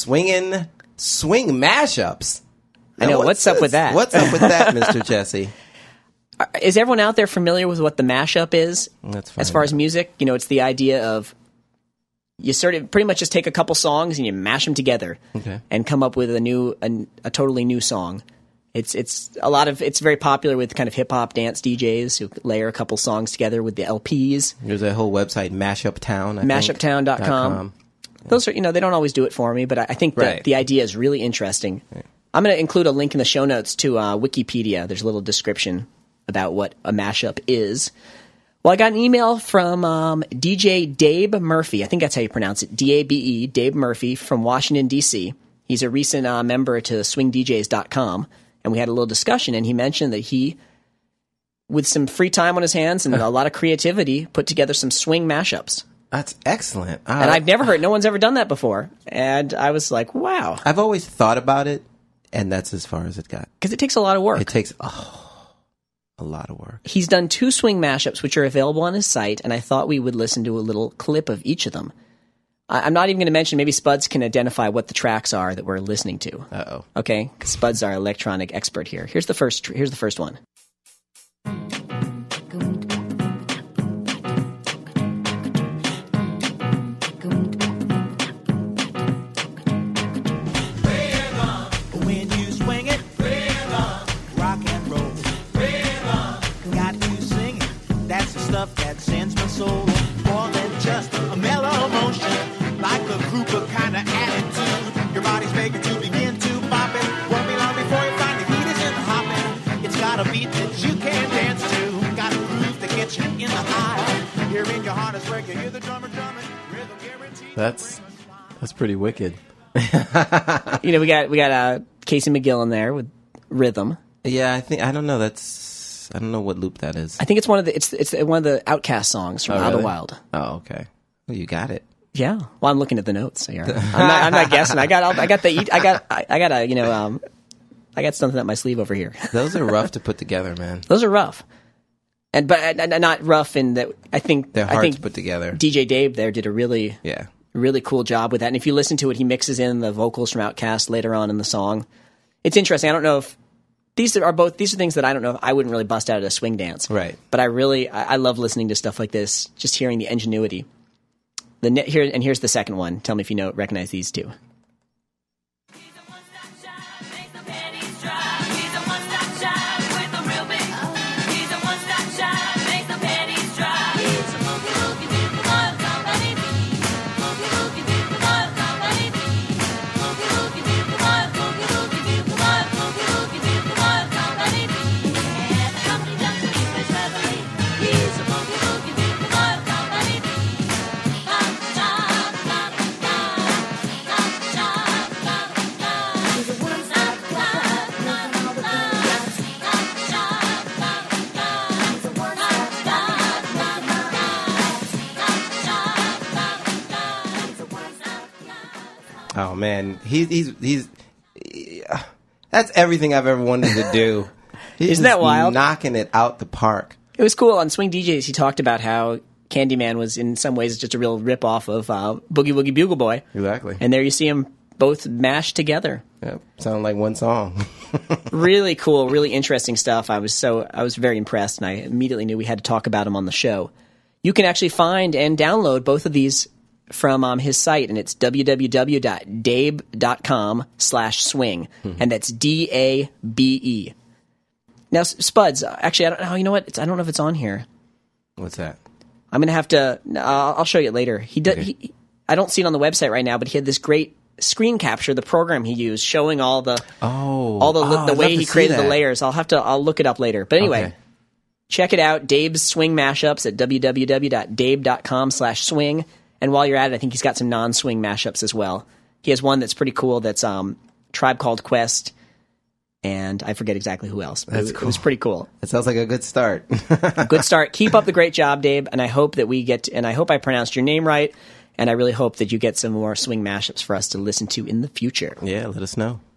swing mashups. I know. What's up with that? What's up with that, Mr. Jesse? Is everyone out there familiar with what the mashup is? That's fine. As far as music, it's the idea of you sort of pretty much just take a couple songs and you mash them together and come up with a totally new song. It's very popular with kind of hip hop dance DJs who layer a couple songs together with the LPs. There's a whole website, Mashuptown. Mashuptown.com. Those are, they don't always do it for me, but I think that the idea is really interesting. Right. I'm going to include a link in the show notes to Wikipedia. There's a little description about what a mashup is. Well, I got an email from DJ Dabe Murphy. I think that's how you pronounce it. D-A-B-E, Dave Murphy from Washington, D.C. He's a recent member to swingdjs.com, and we had a little discussion, and he mentioned that he, with some free time on his hands and a lot of creativity, put together some swing mashups. That's excellent. And I've never heard, no one's ever done that before. And I was like, wow. I've always thought about it, and that's as far as it got. Because it takes a lot of work. It takes a lot of work. He's done 2 swing mashups, which are available on his site, and I thought we would listen to a little clip of each of them. I'm not even going to mention, maybe Spuds can identify what the tracks are that we're listening to. Uh-oh. Okay? Because Spuds our electronic expert here. Here's the first one. That sends my soul more than just a mellow motion, like a grouper kind of attitude. Your body's begging to begin to pop it. Won't be long before you find the heat is in the hopping. It's got a beat that you can dance to, got a groove that gets you in the high. Here in your heart is where you hear the drummer drumming. Rhythm guaranteed. That's pretty wicked. We got Casey McGill in there with rhythm. Yeah, I don't know. I don't know what loop that is. I think it's one of the Outkast songs from Out of the Wild. Oh, okay. Well, you got it. Yeah. Well, I'm looking at the notes here. I'm not guessing. I got something up my sleeve over here. Those are rough to put together, man. Those are rough, but not rough in that. I think they're hard to put together. DJ Dave there did a really cool job with that. And if you listen to it, he mixes in the vocals from Outkast later on in the song. It's interesting. I don't know if. These are things that I don't know if I wouldn't really bust out at a swing dance. Right. But I love listening to stuff like this, just hearing the ingenuity. Here's the second one. Tell me if you recognize these two. Oh man, he's that's everything I've ever wanted to do. Isn't that wild? Knocking it out the park. It was cool on Swing DJs. He talked about how Candyman was in some ways just a real rip off of Boogie Woogie Bugle Boy. Exactly. And there you see them both mashed together. Yep, sound like one song. Really cool, really interesting stuff. I was very impressed, and I immediately knew we had to talk about him on the show. You can actually find and download both of these from his site, and it's www.dabe.com/swing, and that's DABE. Now, Spuds, actually, I don't know. You know what? I don't know if it's on here. What's that? I'm gonna have to. I'll show you later. Okay. I don't see it on the website right now, but he had this great screen capture, the program he used, showing all the way he created the layers. I'll look it up later. But anyway. Okay. Check it out, Dabe's Swing Mashups at www.dabe.com/swing. And while you're at it, I think he's got some non-swing mashups as well. He has one that's pretty cool that's Tribe Called Quest, and I forget exactly who else. But it was pretty cool. That sounds like a good start. Good start. Keep up the great job, Dave, and I hope that I hope I pronounced your name right, and I really hope that you get some more swing mashups for us to listen to in the future. Yeah, let us know.